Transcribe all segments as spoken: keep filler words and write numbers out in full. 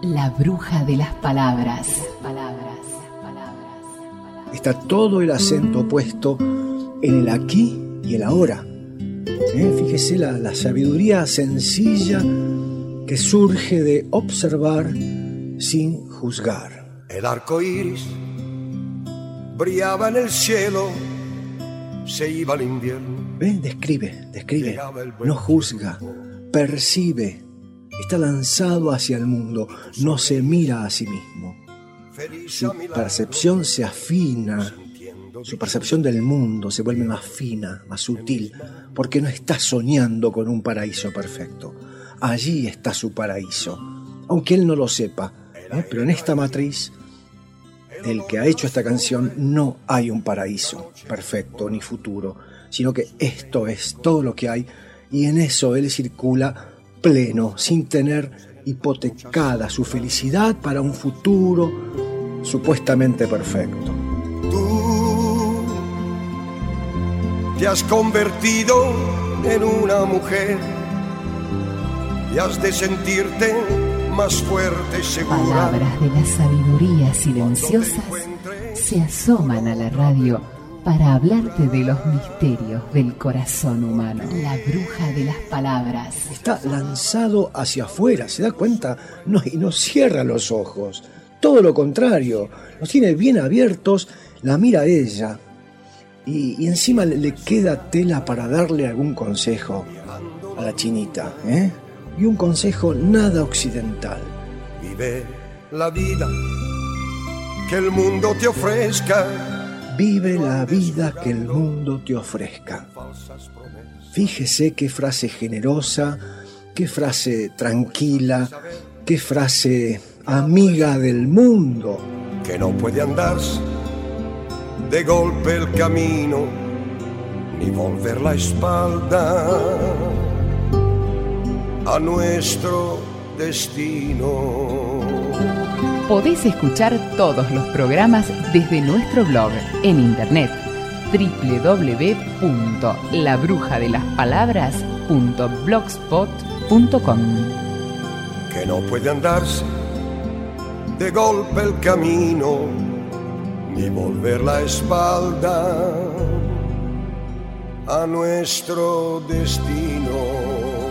La bruja de las palabras. Está todo el acento puesto en el aquí y el ahora. ¿Eh? Fíjese la, la sabiduría sencilla que surge de observar sin juzgar. El arco iris brillaba en el cielo, se iba al invierno. ¿Ve? Describe, describe, no juzga, percibe. Está lanzado hacia el mundo, no se mira a sí mismo. Su percepción se afina, su percepción del mundo se vuelve más fina, más sutil, porque no está soñando con un paraíso perfecto. Allí está su paraíso, aunque él no lo sepa, ¿eh? Pero en esta matriz del que ha hecho esta canción no hay un paraíso perfecto ni futuro, sino que esto es todo lo que hay, y en eso él circula pleno, sin tener hipotecada su felicidad para un futuro supuestamente perfecto. Tú te has convertido en una mujer y has de sentirte más fuerte y segura. Palabras de la sabiduría silenciosas se asoman a la radio para hablarte de los misterios del corazón humano. La bruja de las palabras. Está lanzado hacia afuera, ¿se da cuenta? No, y no cierra los ojos. Todo lo contrario, los tiene bien abiertos, la mira a ella. Y, y encima le, le queda tela para darle algún consejo a la chinita, ¿eh? Y un consejo nada occidental. Vive la vida que el mundo te ofrezca. Vive la vida que el mundo te ofrezca. Fíjese qué frase generosa, qué frase tranquila, qué frase amiga del mundo. Que no puede andarse de golpe el camino, ni volver la espalda a nuestro destino. Podés escuchar todos los programas desde nuestro blog en internet doble u doble u doble u punto la bruja de las palabras punto blogspot punto com. Que no puede andarse de golpe el camino, ni volver la espalda a nuestro destino.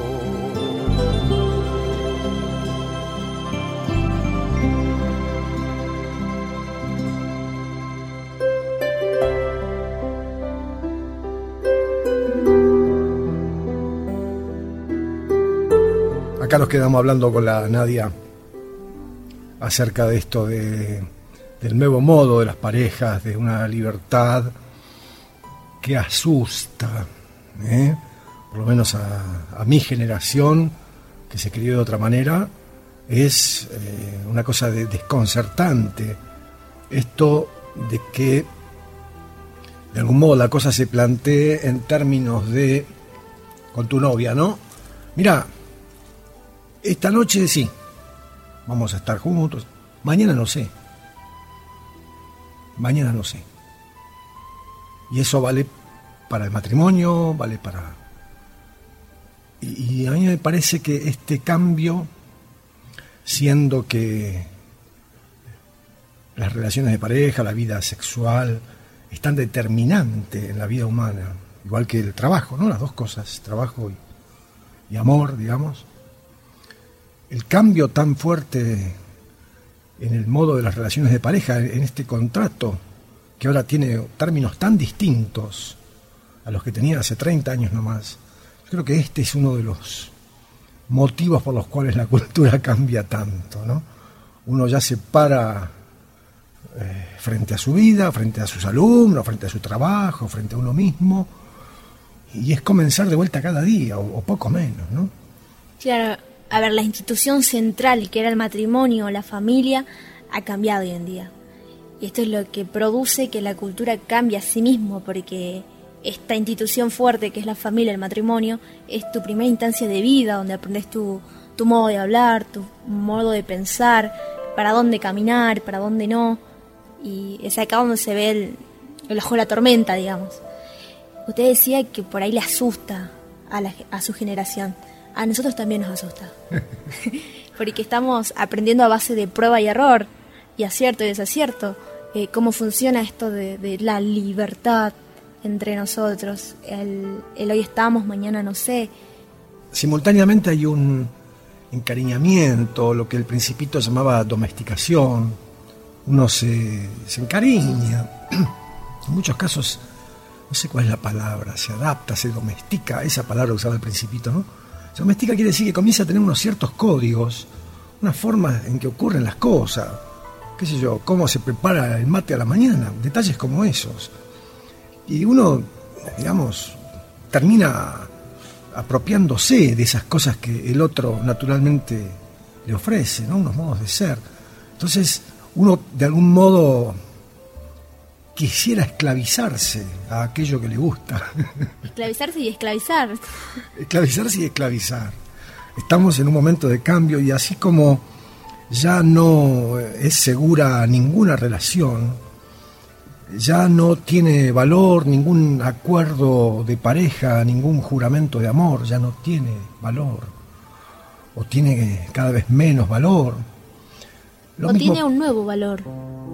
Acá nos quedamos hablando con la Nadia acerca de esto de, del nuevo modo de las parejas, de una libertad que asusta, ¿eh? Por lo menos a, a mi generación, que se crió de otra manera, es eh, una cosa de, desconcertante. Esto de que de algún modo la cosa se plantee en términos de con tu novia, ¿no? Mira, esta noche sí, vamos a estar juntos. Mañana no sé. Mañana no sé. Y eso vale para el matrimonio, vale para... Y, y a mí me parece que este cambio, siendo que las relaciones de pareja, la vida sexual, es tan determinante en la vida humana, igual que el trabajo, ¿no? Las dos cosas, trabajo y, y amor, digamos. El cambio tan fuerte en el modo de las relaciones de pareja, en este contrato, que ahora tiene términos tan distintos a los que tenía hace treinta años nomás. Yo creo que este es uno de los motivos por los cuales la cultura cambia tanto, ¿no? Uno ya se para eh, frente a su vida, frente a sus alumnos, frente a su trabajo, frente a uno mismo, y es comenzar de vuelta cada día, o, o poco menos, ¿no? Claro. A ver, la institución central, que era el matrimonio o la familia, ha cambiado hoy en día. Y esto es lo que produce que la cultura cambie a sí mismo, porque esta institución fuerte, que es la familia, el matrimonio, es tu primera instancia de vida, donde aprendes tu, tu modo de hablar, tu modo de pensar, para dónde caminar, para dónde no. Y es acá donde se ve el, el ojo de la tormenta, digamos. Usted decía que por ahí le asusta a, la, a su generación. a nosotros también nos asusta. Porque estamos aprendiendo a base de prueba y error, y acierto y desacierto, eh, cómo funciona esto de, de la libertad entre nosotros. El, el hoy estamos, mañana no sé. Simultáneamente hay un encariñamiento, lo que el Principito llamaba domesticación. Uno se, se encariña. En muchos casos, no sé cuál es la palabra, se adapta, se domestica, esa palabra que usaba el Principito, ¿no? Se domestica quiere decir que comienza a tener unos ciertos códigos, una forma en que ocurren las cosas, qué sé yo, cómo se prepara el mate a la mañana, detalles como esos. Y uno, digamos, termina apropiándose de esas cosas que el otro naturalmente le ofrece, ¿no? Unos modos de ser. Entonces, uno de algún modo quisiera esclavizarse a aquello que le gusta. Esclavizarse y esclavizar. Esclavizarse y esclavizar. Estamos en un momento de cambio y así como ya no es segura ninguna relación, ya no tiene valor ningún acuerdo de pareja, ningún juramento de amor, ya no tiene valor, o tiene cada vez menos valor. Lo o mismo... tiene un nuevo valor.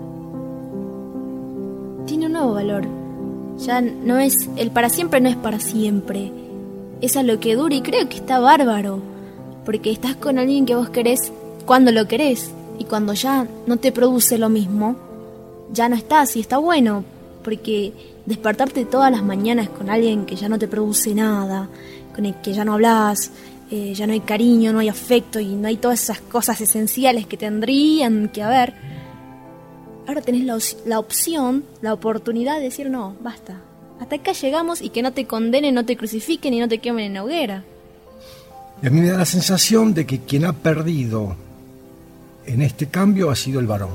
Tiene un nuevo valor. Ya no es, el para siempre no es para siempre. Es a lo que dura y creo que está bárbaro. Porque estás con alguien que vos querés cuando lo querés. Y cuando ya no te produce lo mismo, ya no estás y está bueno. Porque despertarte todas las mañanas con alguien que ya no te produce nada, con el que ya no hablas, eh, ya no hay cariño, no hay afecto y no hay todas esas cosas esenciales que tendrían que haber. Ahora tenés la, la opción, la oportunidad de decir no, basta. Hasta acá llegamos y que no te condenen, no te crucifiquen y no te quemen en la hoguera. Y a mí me da la sensación de que quien ha perdido en este cambio ha sido el varón.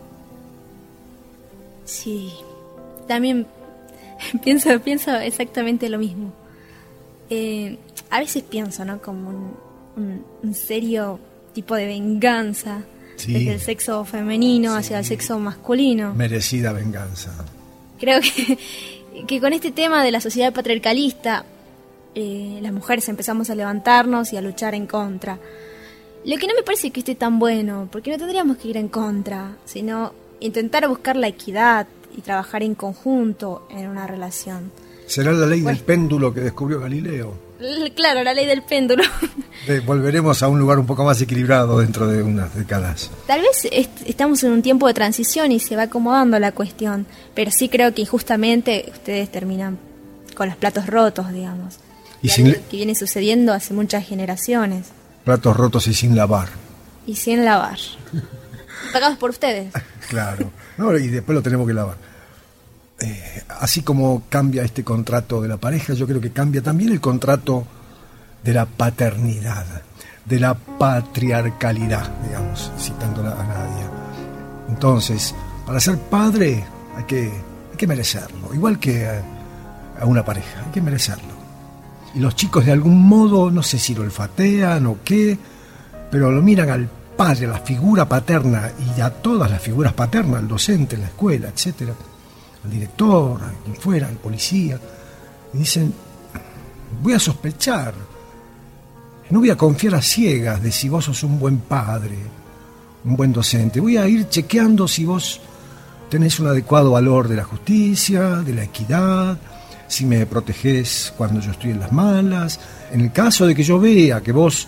Sí, también pienso, pienso exactamente lo mismo. Eh, a veces pienso, ¿no? Como un, un, un serio tipo de venganza. Sí. Desde el sexo femenino sí. hacia el sexo masculino. Merecida venganza. Creo que, que con este tema de la sociedad patriarcalista, eh, las mujeres empezamos a levantarnos y a luchar en contra. Lo que no me parece que esté tan bueno, porque no tendríamos que ir en contra, sino intentar buscar la equidad y trabajar en conjunto en una relación. ¿Será la ley pues, del péndulo que descubrió Galileo? Claro, la ley del péndulo. Volveremos a un lugar un poco más equilibrado dentro de unas décadas. Tal vez est- estamos en un tiempo de transición y se va acomodando la cuestión, pero sí creo que injustamente ustedes terminan con los platos rotos, digamos. Y sin le- que viene sucediendo hace muchas generaciones. Platos rotos y sin lavar. Y sin lavar. Pagados por ustedes. Claro. No, y después lo tenemos que lavar. Eh, así como cambia este contrato de la pareja, yo creo que cambia también el contrato de la paternidad, de la patriarcalidad, digamos, citándola a Nadia. Entonces, para ser padre hay que, hay que merecerlo, igual que a, a una pareja, hay que merecerlo. Y los chicos de algún modo, no sé si lo olfatean o qué, pero lo miran al padre, a la figura paterna y a todas las figuras paternas, al docente en la escuela, etcétera, al director, a quien fuera, al policía, y dicen, voy a sospechar, no voy a confiar a ciegas de si vos sos un buen padre, un buen docente, voy a ir chequeando si vos tenés un adecuado valor de la justicia, de la equidad, si me protegés cuando yo estoy en las malas, en el caso de que yo vea que vos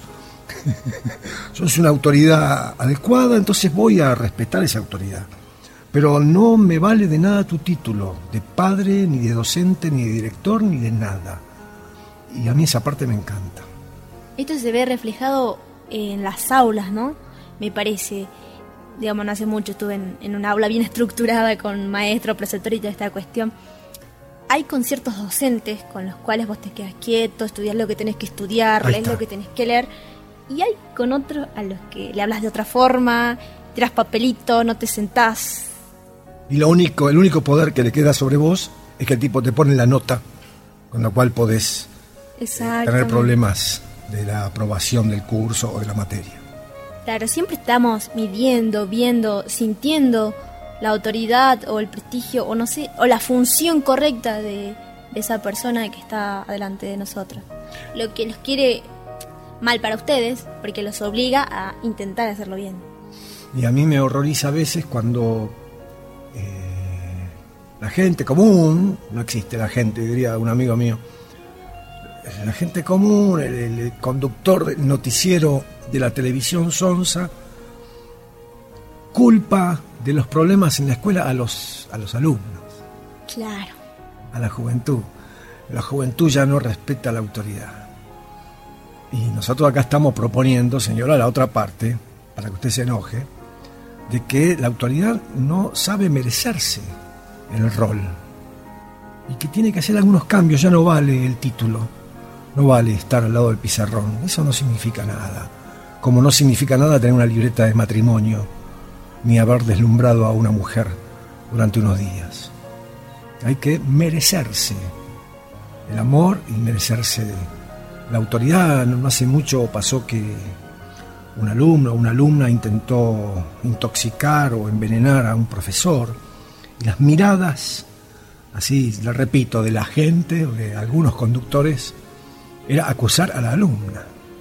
sos una autoridad adecuada, entonces voy a respetar esa autoridad. Pero no me vale de nada tu título, de padre, ni de docente, ni de director, ni de nada. Y a mí esa parte me encanta. Esto se ve reflejado en las aulas, ¿no? Me parece, digamos, no hace mucho estuve en, en una aula bien estructurada con maestro, preceptor y toda esta cuestión. Hay con ciertos docentes con los cuales vos te quedas quieto, estudias lo que tenés que estudiar, lees lo que tenés que leer. Y hay con otros a los que le hablas de otra forma, tirás papelito, no te sentás. Y lo único, el único poder que le queda sobre vos es que el tipo te pone la nota con la cual podés eh, tener problemas de la aprobación del curso o de la materia. Claro, siempre estamos midiendo, viendo, sintiendo la autoridad o el prestigio o no sé, o la función correcta de, de esa persona que está delante de nosotros. Lo que nos quiere mal para ustedes, porque los obliga a intentar hacerlo bien. Y a mí me horroriza a veces cuando eh, la gente común, no existe la gente, diría un amigo mío, la gente común, el, el conductor del noticiero de la televisión sonsa, culpa de los problemas en la escuela a los, a los alumnos. Claro. A la juventud. La juventud ya no respeta la autoridad. Y nosotros acá estamos proponiendo, señora, la otra parte, para que usted se enoje, de que la autoridad no sabe merecerse el rol. Y que tiene que hacer algunos cambios, ya no vale el título, no vale estar al lado del pizarrón, eso no significa nada. Como no significa nada tener una libreta de matrimonio, ni haber deslumbrado a una mujer durante unos días. Hay que merecerse el amor y merecerse la autoridad. No hace mucho pasó que un alumno o una alumna intentó intoxicar o envenenar a un profesor, y las miradas, así lo repito, de la gente o de algunos conductores, era acusar a la alumna.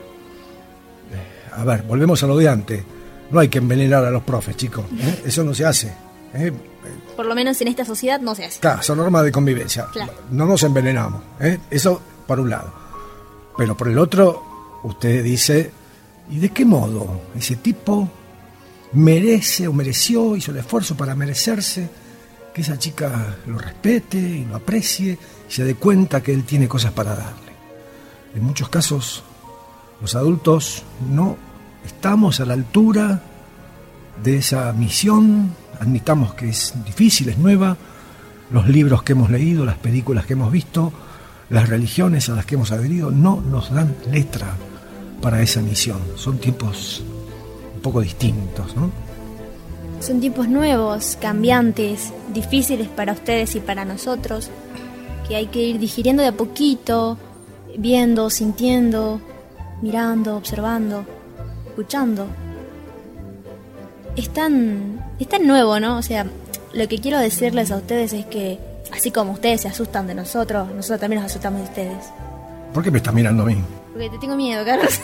A ver, volvemos a lo de antes. No hay que envenenar a los profes, chicos, ¿eh? Eso no se hace, ¿eh? Por lo menos en esta sociedad no se hace. Claro, son normas de convivencia. Claro. No nos envenenamos, ¿eh? Eso por un lado. Pero por el otro, usted dice, ¿y de qué modo ese tipo merece o mereció, hizo el esfuerzo para merecerse que esa chica lo respete y lo aprecie y se dé cuenta que él tiene cosas para darle? En muchos casos, los adultos no estamos a la altura de esa misión. Admitamos que es difícil, es nueva. Los libros que hemos leído, las películas que hemos visto, las religiones a las que hemos adherido, no nos dan letra para esa misión. Son tiempos un poco distintos, ¿no? Son tiempos nuevos, cambiantes, difíciles para ustedes y para nosotros, que hay que ir digiriendo de a poquito, viendo, sintiendo, mirando, observando, escuchando. Es tan, es tan nuevo, ¿no? O sea, lo que quiero decirles a ustedes es que, así como ustedes se asustan de nosotros, nosotros también nos asustamos de ustedes. ¿Por qué me estás mirando a mí? Porque te tengo miedo, Carlos.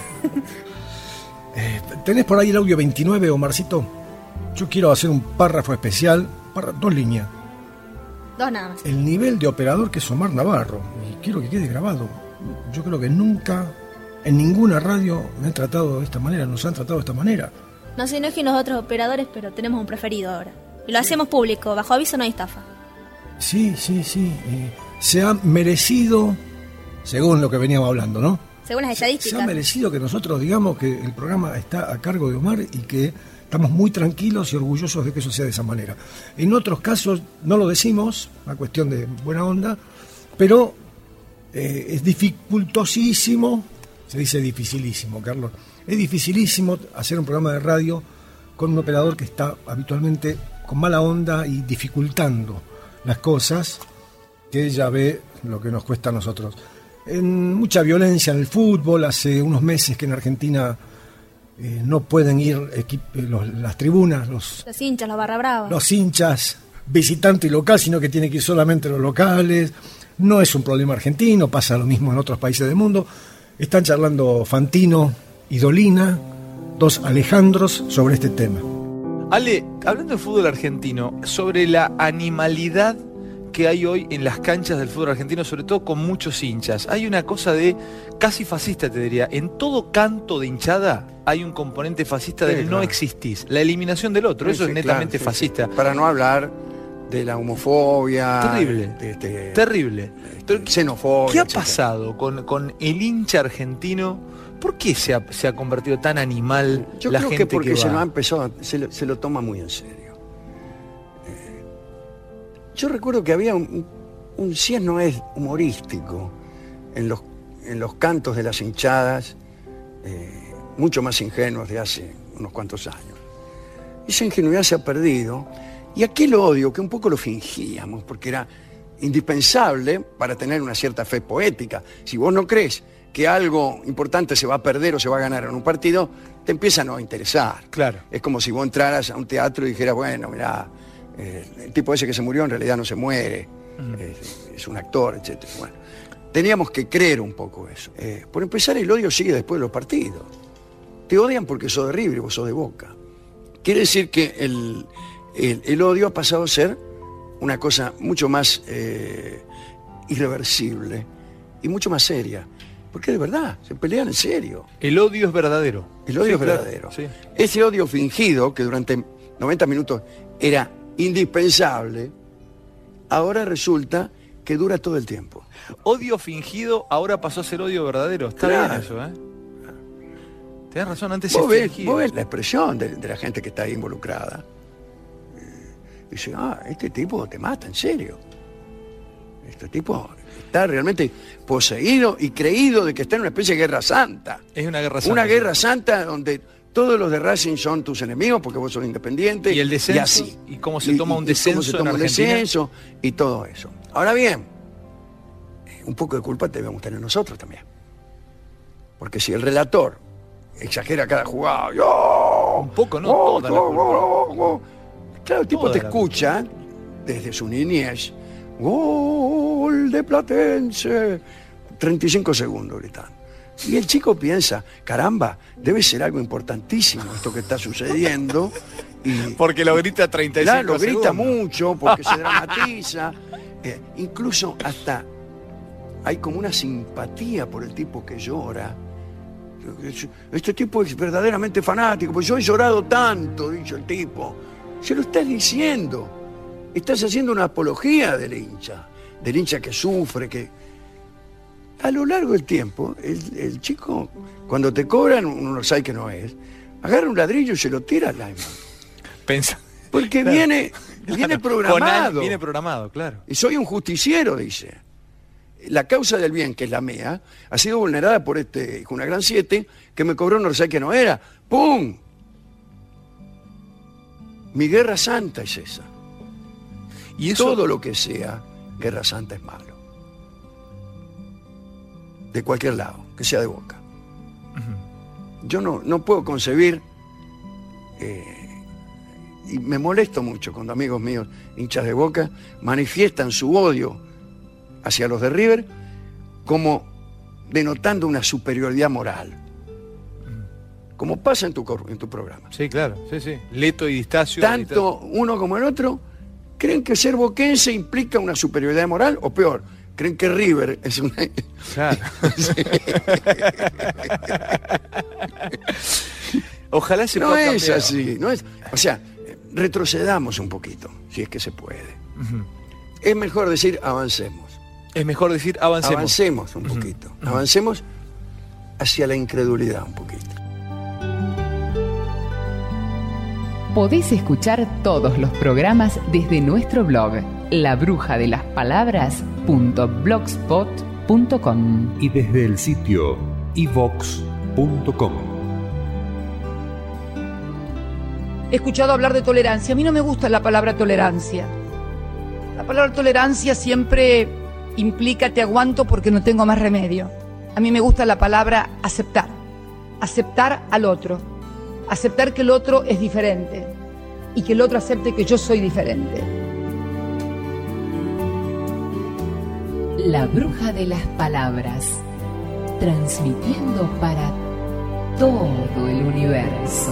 eh, ¿Tenés por ahí el audio veintinueve, Omarcito? Yo quiero hacer un párrafo especial, para dos líneas. Dos nada más. El nivel de operador que es Omar Navarro, y quiero que quede grabado. Yo creo que nunca, en ninguna radio me han tratado de esta manera, nos han tratado de esta manera. No se enojen los otros operadores, pero tenemos un preferido ahora. Y lo hacemos público, bajo aviso no hay estafa. Sí, sí, sí. Eh, se ha merecido, según lo que veníamos hablando, ¿no? Según las estadísticas. Se, se ha merecido que nosotros digamos que el programa está a cargo de Omar y que estamos muy tranquilos y orgullosos de que eso sea de esa manera. En otros casos no lo decimos, una cuestión de buena onda, pero eh, es dificultosísimo, se dice dificilísimo, Carlos, es dificilísimo hacer un programa de radio con un operador que está habitualmente con mala onda y dificultando las cosas, que ella ve lo que nos cuesta a nosotros. En mucha violencia en el fútbol, hace unos meses que en Argentina eh, no pueden ir equip- los, las tribunas, los, los hinchas, los barra brava. Los hinchas, visitante y local, sino que tienen que ir solamente los locales. No es un problema argentino, pasa lo mismo en otros países del mundo. Están charlando Fantino y Dolina, dos Alejandros, sobre este tema. Ale, hablando de fútbol argentino, sobre la animalidad que hay hoy en las canchas del fútbol argentino, sobre todo con muchos hinchas. Hay una cosa de casi fascista, te diría. En todo canto de hinchada hay un componente fascista sí, del claro. No existís. La eliminación del otro, sí, eso sí, es netamente claro, sí, fascista. Sí. Para no hablar de la homofobia. Terrible, de, de, terrible. De, de xenofobia. ¿Qué ha etcétera. pasado con, con el hincha argentino? ¿Por qué se ha, se ha convertido tan animal Yo la creo gente que porque que se va? lo ha empezado, se lo, se lo toma muy en serio. Eh, yo recuerdo que había un, un si es no es humorístico en los, en los cantos de las hinchadas, eh, mucho más ingenuos de hace unos cuantos años. Esa ingenuidad se ha perdido y aquel odio que un poco lo fingíamos porque era indispensable para tener una cierta fe poética. Si vos no crees que algo importante se va a perder o se va a ganar en un partido, te empieza a no interesar. Claro. Es como si vos entraras a un teatro y dijeras, bueno, mirá, eh, el tipo ese que se murió en realidad no se muere, uh-huh. es, es un actor, etcétera. Bueno, teníamos que creer un poco eso. Eh, por empezar, el odio sigue después de los partidos. Te odian porque sos de River y vos sos de Boca. Quiere decir que el, el, el odio ha pasado a ser una cosa mucho más eh, irreversible y mucho más seria. Porque de verdad, se pelean en serio. El odio es verdadero. El odio Sí, es claro, verdadero. sí. Ese odio fingido, que durante noventa minutos era indispensable, ahora resulta que dura todo el tiempo. Odio fingido ahora pasó a ser odio verdadero. Está Claro. bien eso, ¿eh? Tenés razón, antes Vos se ves, fingía. vos ves la expresión de, de la gente que está ahí involucrada. Y dice, ah, este tipo te mata, en serio. Este tipo está realmente poseído y creído de que está en una especie de guerra santa. Es una guerra santa. Una sí. guerra santa donde todos los de Racing son tus enemigos porque vos sos independiente. Y el descenso, y así. y cómo se toma un descenso cómo se toma en un Argentina. descenso y todo eso. Ahora bien, un poco de culpa debemos tener nosotros también. Porque si el relator exagera cada jugada, ¡oh! Un poco, no, ¡oh, toda la oh, culpa. oh, oh, oh! Claro, el tipo Toda te la escucha desde su niñez. ¡Gol de Platense! treinta y cinco segundos gritando. Y el chico piensa, caramba, debe ser algo importantísimo esto que está sucediendo. Y, Porque lo grita treinta y cinco claro, lo grita segundos. mucho, porque se dramatiza. Eh, incluso hasta hay como una simpatía por el tipo que llora. Este tipo es verdaderamente fanático, pues yo he llorado tanto, dice el tipo. Se lo estás diciendo. Estás haciendo una apología del hincha, del hincha que sufre, que... A lo largo del tiempo, el, el chico, cuando te cobran, uno no sabe que no es, agarra un ladrillo y se lo tira al lineman. Pensa. Porque Claro. viene, Claro, viene con al- programado. Viene programado, claro. Y soy un justiciero, dice. La causa del bien, que es la mía, ha sido vulnerada por este una gran siete que me cobró no sé que no era. ¡Pum! Mi guerra santa es esa. Y eso, Todo lo que sea guerra santa es malo. De cualquier lado, que sea de Boca. Yo no, no puedo concebir, eh, y me molesto mucho cuando amigos míos, hinchas de Boca, manifiestan su odio hacia los de River como denotando una superioridad moral. Como pasa en tu, cor- en tu programa. Sí, claro, sí, sí. Leto y Distacio. Tanto uno como el otro creen que ser boquense implica una superioridad moral, o peor, creen que River es una... Claro. Ojalá se No pueda es cambiar. así, no es... O sea, retrocedamos un poquito, si es que se puede. Ujú. Es mejor decir avancemos. Es mejor decir avancemos. Avancemos un poquito. Avancemos hacia la incredulidad un poquito. Podés escuchar todos los programas desde nuestro blog, la bruja de las palabras punto blogspot punto com. Y desde el sitio i vox punto com. He escuchado hablar de tolerancia. A mí no me gusta la palabra tolerancia. La palabra tolerancia siempre implica te aguanto porque no tengo más remedio. A mí me gusta la palabra aceptar. Aceptar al otro. Aceptar que el otro es diferente. Y que el otro acepte que yo soy diferente. La bruja de las palabras, transmitiendo para todo el universo.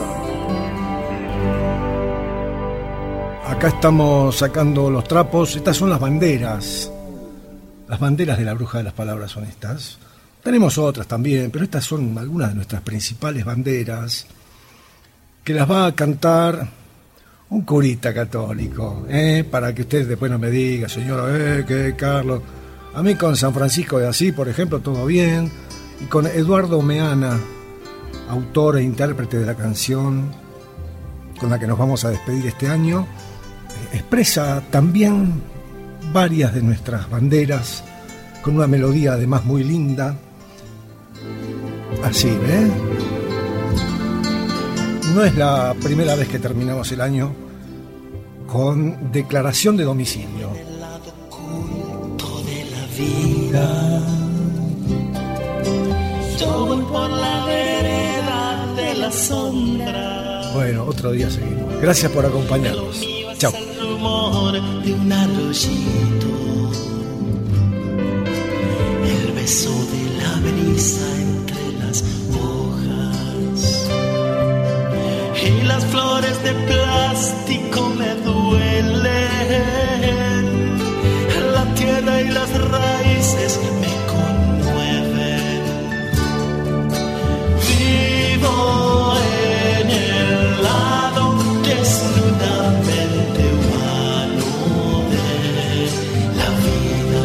Acá estamos sacando los trapos. Estas son las banderas. Las banderas de la bruja de las palabras son estas. Tenemos otras también, pero estas son algunas de nuestras principales banderas, que las va a cantar un curita católico, ¿eh? Para que usted después no me diga, señora, eh, que Carlos. A mí con San Francisco de Asís, por ejemplo, todo bien. Y con Eduardo Meana, autor e intérprete de la canción con la que nos vamos a despedir este año, expresa también varias de nuestras banderas con una melodía además muy linda. Así, ¿ves? No es la primera vez que terminamos el año con declaración de domicilio. Yo voy por la vereda de la sombra. Bueno, otro día seguimos. Gracias por acompañarnos. Chao. El rumor de un arroyito. El beso de la brisa entre las hojas. Y las flores de plástico me duelen. La tierra y las raíces me conmueven. Vivo en el lado desnudamente humano de la vida.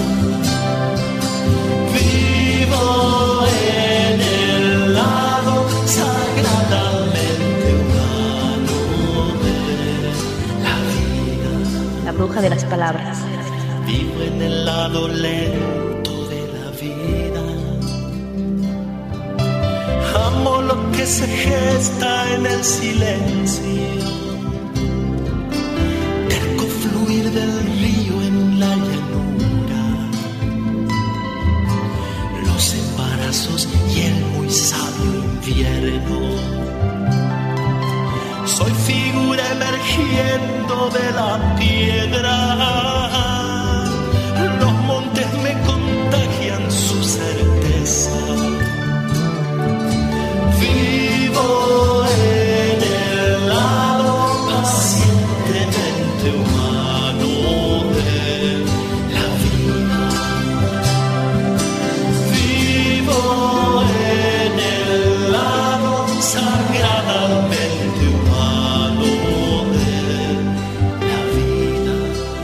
Vivo en el lado sagradamente humano de la vida. La bruja de las palabras. Vivo en el lado lento de la vida. Amo lo que se gesta en el silencio. Terco fluir del río en la llanura. Los embarazos y el muy sabio invierno. Soy figura emergiendo de la piedra. Los montes me contagian su certeza. Vivo en el lado pacientemente humano de la vida. Vivo en el lado sagradamente humano de la vida.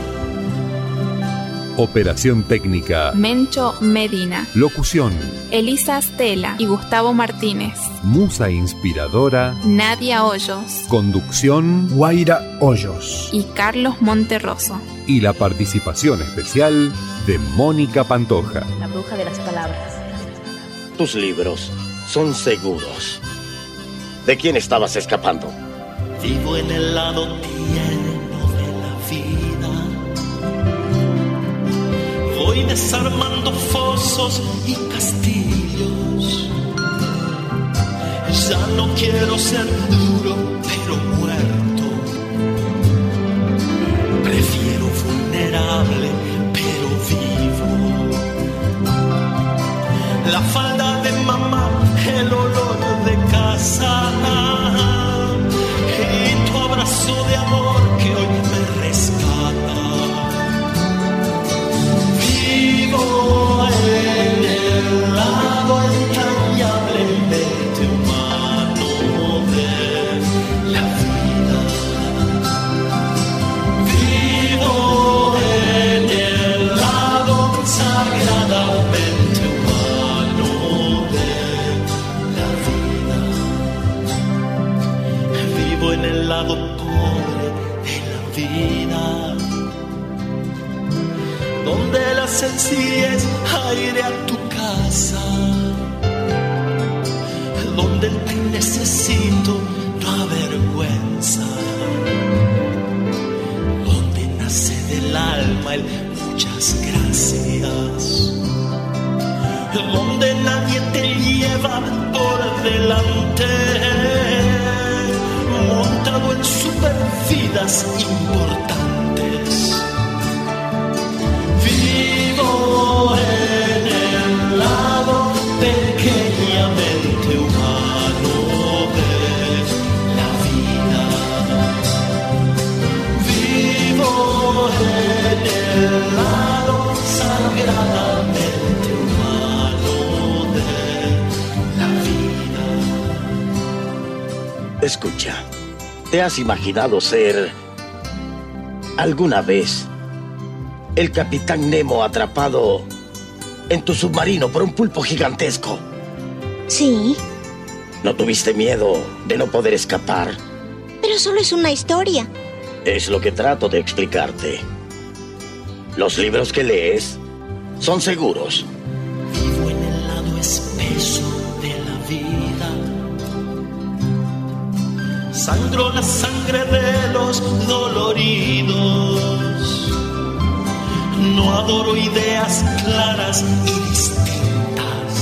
Operación técnica. Mencho Medina. Locución. Elisa Stella y Gustavo Martínez. Musa inspiradora. Nadia Hoyos. Conducción. Guaira Hoyos. Y Carlos Monterroso. Y la participación especial de Mónica Pantoja. La bruja de las palabras. Tus libros son seguros. ¿De quién estabas escapando? Vivo en el lado tierno de la vida. Voy desarmando fosos y castillos. Ya no quiero ser duro, pero muerto. Prefiero vulnerable, pero vivo. La falda de mamá, el olor de casa y tu abrazo de amor que hoy me rescata. Vivo en el lado entrañablemente humano de la vida. Vivo en el lado sagradamente humano de la vida. Vivo en el lado pobre de la vida, donde la sencillez aire a tu casa, donde el te necesito no avergüenza, donde nace del alma el muchas gracias, donde nadie te lleva por delante, montado en supervidas importantes. Vivo en el lado pequeñamente humano de la vida. Vivo en el lado sagradamente humano de la vida. Escucha, ¿te has imaginado ser alguna vez el Capitán Nemo atrapado en tu submarino por un pulpo gigantesco? Sí. ¿No tuviste miedo de no poder escapar? Pero solo es una historia. Es lo que trato de explicarte. Los libros que lees son seguros. Vivo en el lado espeso de la vida. Sangro la sangre de los doloridos. No adoro ideas claras y distintas.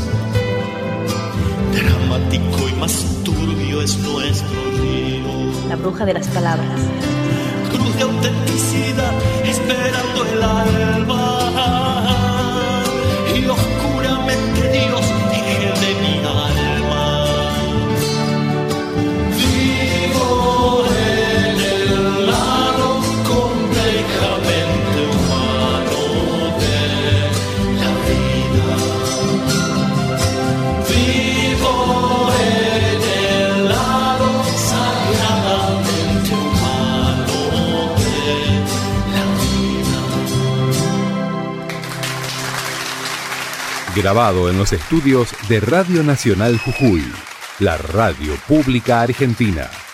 Dramático y más turbio es nuestro río. La bruja de las palabras. Cruz de autenticidad esperando el alba y oscuro Grabado en los estudios de Radio Nacional Jujuy, la radio pública argentina.